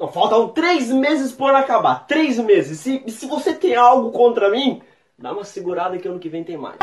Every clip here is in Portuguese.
Faltam 3 meses pro ano acabar. 3 meses. Se você tem algo contra mim, dá uma segurada que ano que vem tem mais.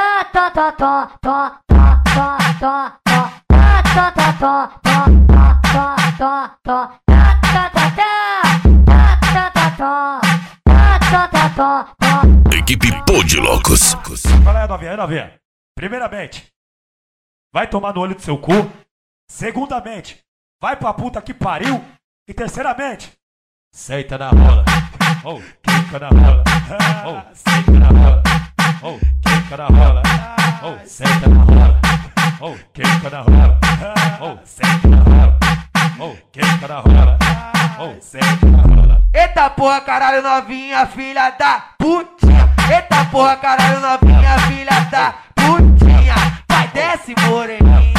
Equipe Pô de Loucos. Qual é, novinha? Novinha? Primeiramente, vai tomar no olho do seu cu. Segundamente, vai pra puta que pariu. E terceiramente, senta na rola. Oh, quica na rola. Oh, senta na rola. Oh, quica na rola. Oh, senta na rola. Oh, quica na rola. Oh, senta na rola. Oh, quica na rola. Oh, senta na rola. Eita porra, caralho, novinha, filha da putinha. Eita porra, caralho, novinha, filha da putinha. Vai, desce, moreninha.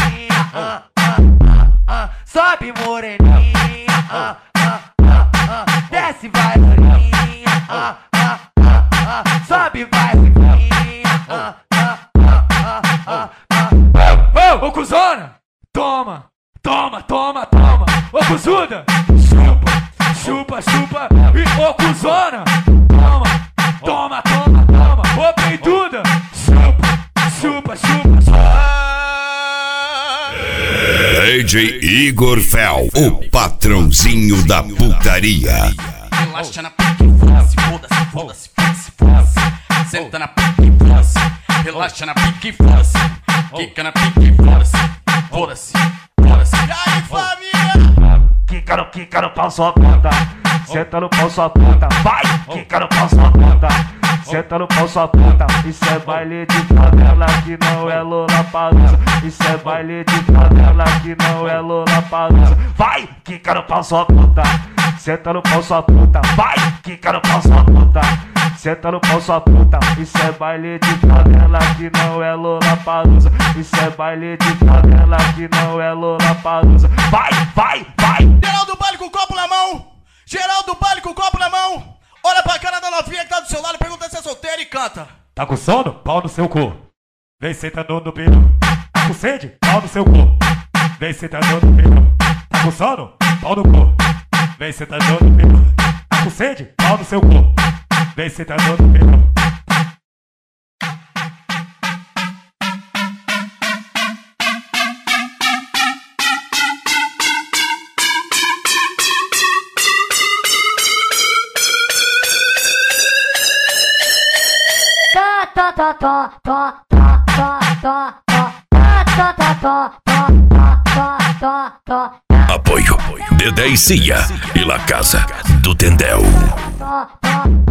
Sobe, moreninha. Desce, vai, moreninha. Sobe, vai, moreninha. Ô, cuzona! Toma, toma, toma, toma! Ô, cuzuda! Chupa, chupa, chupa! E ô, cuzona! Toma, toma, toma, toma! Ô, peituda! Chupa, chupa, chupa, chupa! DJ Igor Fel, o patrãozinho da putaria. Relaxa na pique, foda-se, foda-se, foda-se, foda-se, foda-se. Senta na pique, foda-se. Relaxa na pique, foda-se. Quica na pique, foda-se. Foda-se, foda-se. E aí, família? Quica no pau, sua puta. Senta no pau, sua puta. Vai! Quica no pau, sua puta. Senta no pau, sua puta. Isso é baile de favela que não é Lollapalooza. Isso é baile de favela que não é Lollapalooza. Vai! Quica no pau, sua puta. Senta no pau, sua puta. Vai! Quica no pau, sua puta. Senta no pau, sua puta. Isso é baile de favela que não é Lollapalooza. Isso é baile de favela que não é Lollapalooza. Vai, vai, vai! Geral do baile com o copo na mão. Geral do baile com o copo na mão. Olha pra cara da novinha que tá do seu lado, pergunta se é solteira e canta. Tá com sono? Pau no seu cu. Vem sentando no pino. Tá com sede? Pau no seu cu. Vem sentando no pino. Tá com sono? Pau no cu. Vem sentando no pino. Tá com sede? Pau no seu cu. Vem sentando no pino. Apoio Dedé e Cia e La Casa do Tendel.